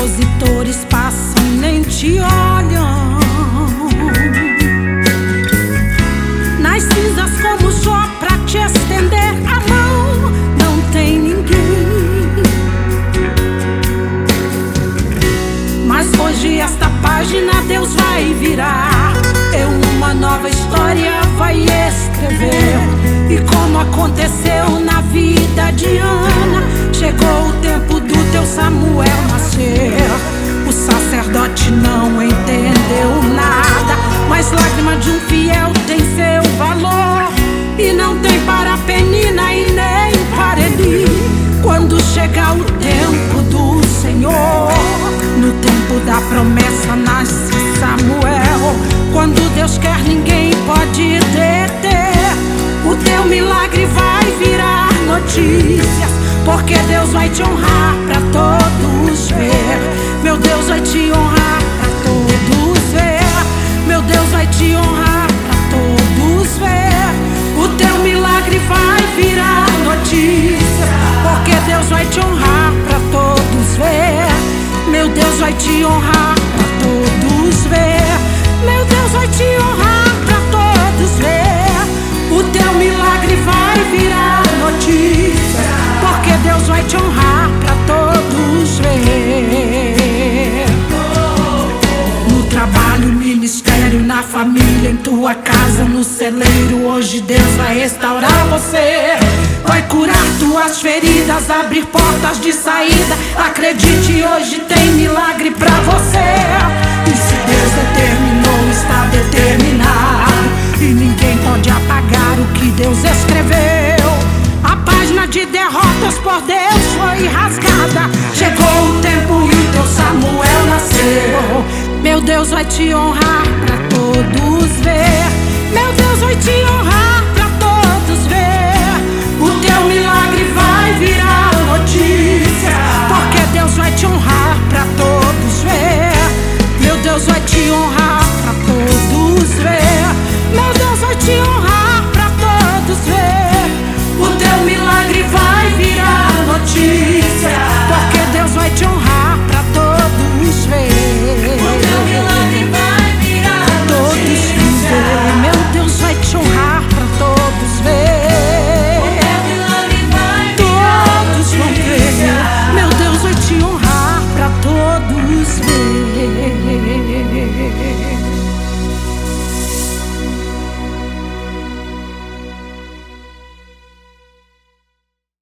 opositores passam e nem te olham. Nas cinzas como Jó pra te estender a mão, não tem ninguém. Mas hoje esta página Deus vai virar, uma nova história vai escrever. E como aconteceu na vida de Ana, chegou o tempo do teu Samuel nascer. O sacerdote não entendeu nada, mas lágrima de um fiel tem seu valor. E não tem para Penina e nem para Eli, quando chegar o tempo do Senhor. No tempo da promessa nasce Samuel. Quando Deus quer, ninguém pode deter. O teu milagre vai virar notícias, porque Deus vai te honrar pra todos ver. Meu Deus vai te honrar pra todos ver. Meu Deus vai te honrar pra todos ver. O teu milagre vai virar notícias, porque Deus vai te honrar pra todos ver. Meu Deus vai te honrar pra todos ver. Meu Deus vai te honrar pra todos ver. O teu milagre vai virar notícia, porque Deus vai te honrar pra todos ver. No trabalho, ministério, na família, em tua casa, no celeiro, hoje Deus vai restaurar você. Vai curar tuas feridas, abrir portas de saída. Acredite, hoje tem milagre pra você. E se Deus determinou, está determinado, e ninguém pode apagar o que Deus escreveu. A página de derrotas por Deus foi rasgada. Chegou o tempo e o teu Samuel nasceu. Meu Deus vai te honrar pra todos ver. Meu Deus vai te honrar pra todos ver. O teu milagre vai virar notícia, porque Deus vai te honrar pra todos ver. Meu Deus vai te honrar pra todos ver. Meu Deus vai te honrar pra todos ver. O teu milagre vai virar notícia, porque Deus vai te honrar.